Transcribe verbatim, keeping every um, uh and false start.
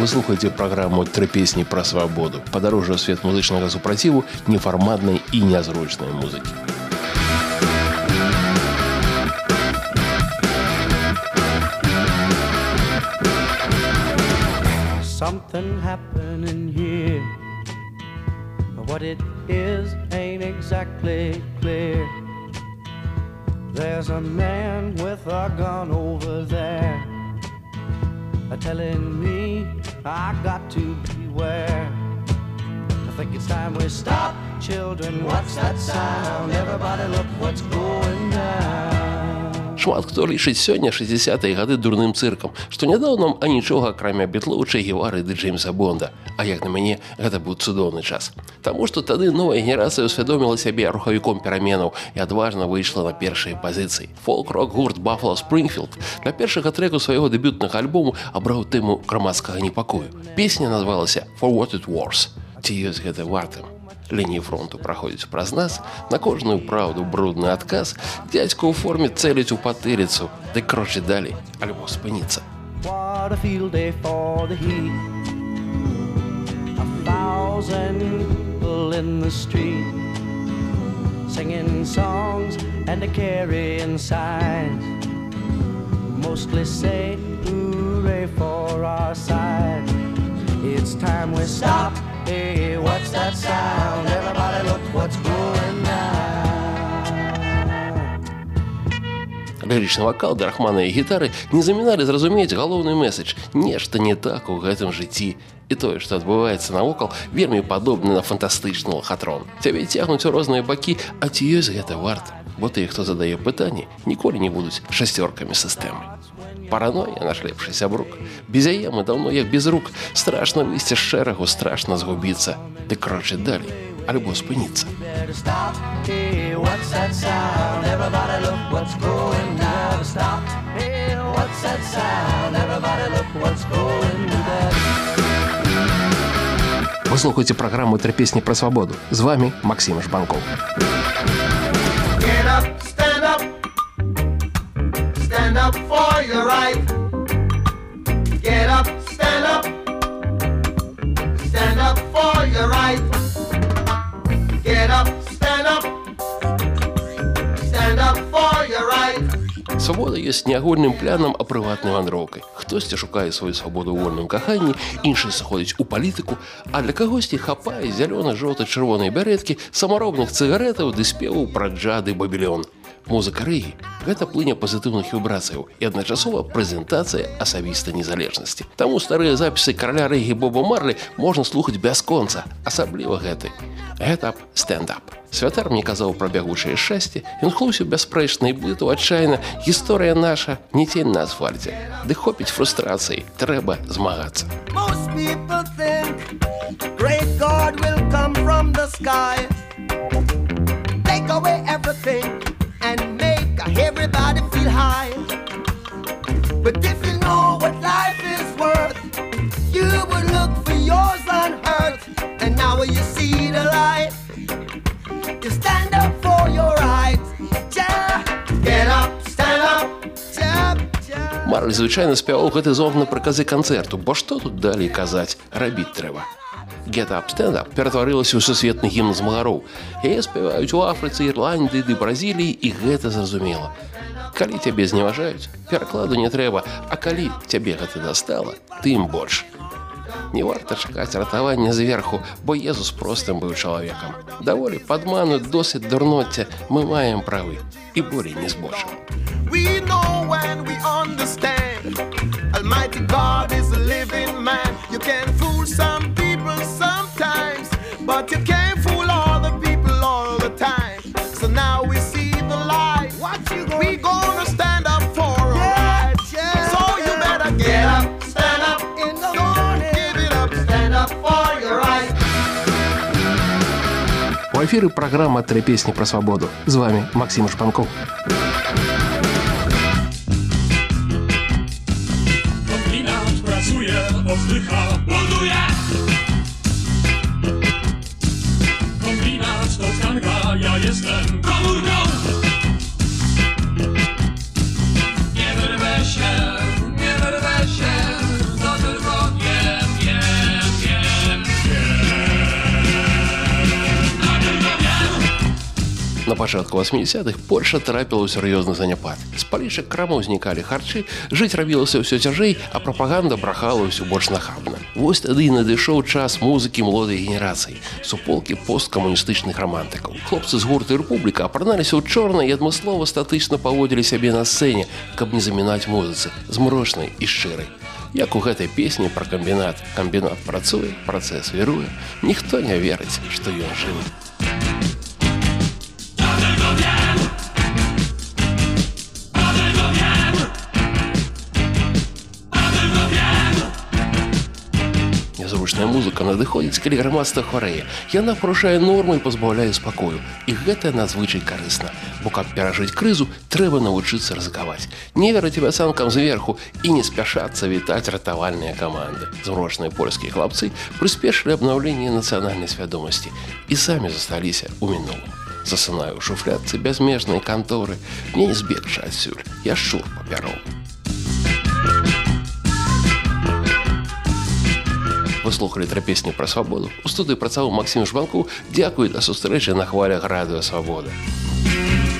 Вы слухаеце праграму «Тры песні пра свабоду». Падарожжа ў свет музычнага супраціву, нефарматнай і нязручнай музыкі. Something happening here. What it is ain't exactly clear. There's a man with a gun over there, telling me I got to beware. I think it's time we stop, children. What's that sound? Everybody look what's going down. Шмат хто лічыць сёння шэсцідзесятыя гады дурным цыркам, што не даў нам анічога, акрамя Бітлоў, Че Гевары ды Джеймса Бонда. А як на мяне, гэта быў цудоўны час. Таму што тады новая генерацыя ўсвядоміла сябе рухавіком пераменаў і адважна выйшла на першыя пазіцыі. Фолк-рок гурт Buffalo Springfield для першага трэку свайго дэбютнага альбому абраў тэму грамадскага непакою. Песня назвалася «For What It Was». Ці ёсць гэта вартым? Лініі фронту праходзяць праз нас, на кожную праўду брудны адказ, дзядзька ў форме цэліць у патыліцу, дык крочы далей, альбо спыніцца. What a field day for the heat. A thousand people in the street, singing songs and carrying signs, mostly say hooray for our side. It's time we stop. Hey, what's that sound? Everybody look what's going on. Лірычны вакал ды рахманыя гітары не заміналі зразумець галоўны месседж. Нешта не так у гэтым жыцці. І тое, што адбываецца навокал, вельмі падобна на фантастычны лахатрон. Цябе цягнуць у розныя бакі, а ці ёсць гэта варта? Бо тыя, хто задае пытанні, ніколі не будуць шасцёркамі сістэмы. Параноя наш лепшы сябрук. Без яе мы даўно як без рук. Страшна выйсці з шэрагу, страшна згубіцца. Ды крочы далей, альбо спыніцца. Вы слухаеце праграму «Тры песні пра свабоду». З вами Максим Жбанков. Stand up for your right. Get up, stand up. Stand up for your right. Get up, stand up. Stand up for your right. Свабода ёсць не агульным планам, а прыватнай вандроўкай. Хтосьці шукае сваю свабоду ў вольным каханні, іншы сыходзіць у палітыку, а для кагосьці хапае зялёнай, жоўтай, чырвонай бяреткі, самаробных цыгарэтаў ды спеваў пра джад і бабілён. Музыка рэгі – гэта плыня пазітыўных вібрацыяў і адначасова прэзентацыя асабістай незалежнасці. Таму старыя запісы караля рэгі Боба Марлі можна слухаць бясконца, асабліва гэты. Get up, stand up. Святар мне казаў пра бягучае шчасце, ён хлусіў бяспрэчна і блытаў адчайна. Гісторыя наша не цень на асфальце. Ды хопіць фрустрацыі, трэба змагацца. Most people think great God will come from the sky, take away everything and make everybody feel high. But if you know what life is worth, you would look for yours on earth. And now when you see the light, you stand up for your rights. Yeah. Get up, stand up. Yeah. Yeah. Марлі звычайна спяваў гэты зонг на прыказы канцэрту, бо што тут далей казаць, рабіць трэба. Get up, stand up ператварылася ў сусветны гімн змагароў. Яе спяваюць у Афрыцы, Ірландыі ды Бразіліі, і гэта зразумела. Калі цябе зневажаюць, перакладу не трэба, а калі цябе гэта дастала, тым больш. Не варта чакаць ратавання зверху, бо Езус простым быў чалавекам. Даволі падману, досыць дурноцця, мы маем правы і болей не збочым. We know when we understand Almighty God is a living man. You can fool some people sometimes, but you can't fool all the people all the time. So now we see the light. What you gonna we gonna stand up for our yeah, rights. Yeah. So you better get up, stand up in the morning. Give it up, stand up for your rights. У эфіры праграма «Тры песні пра свабоду». З вами Максим Жбанков. Oddycha, buduje. Kombinat to tkanka, ja jestem komórką. Nie wyrwę się, nie wyrwę się, to tylko wiem, На пачатку восьмидесятых Польша трапіла ў сур'ёзны заняпад. З палічак крамаў знікалі харчы, жыць рабілася ўсё цяжэй, а прапаганда брахала ўсё больш нахабна. Вось тады і надышоў час музыкі моладай генерацыі, суполкі посткамуністычных рамантыкаў. Хлопцы з гурта «Рэпубліка» апраналіся ў чорна і адмыслова статычна паводзілі сябе на сцэне, каб не замінаць музыцы, змрочнай і шчырай. Як у гэтай песні пра камбінат. Камбінат працуе, працэс віруе, ніхто не верыць, што ён жывы. Нязручная музыка надыходзіць, калі грамадства хварэе. Яна парушае нормы і пазбаўляе спакою. І гэта надзвычай карысна. Бо каб перажыць крызу, трэба навучыцца рызыкаваць. Не верыць абяцанкам зверху і не спяшацца вітаць ратавальныя каманды. Змрочныя польскія хлапцы прыспешылі абнаўленне нацыянальнай свядомасці і самі засталіся ў мінулым. Засынаю ў шуфлядцы бязмежнай канторы, мне не збегчы адсюль, я шчур папяровы. Вы слухали тры песні пра свабоду. У студыі працаваў Максім Жбанкоў. Дзякуй, да сустрэчы на хвалях радыё «Свабода».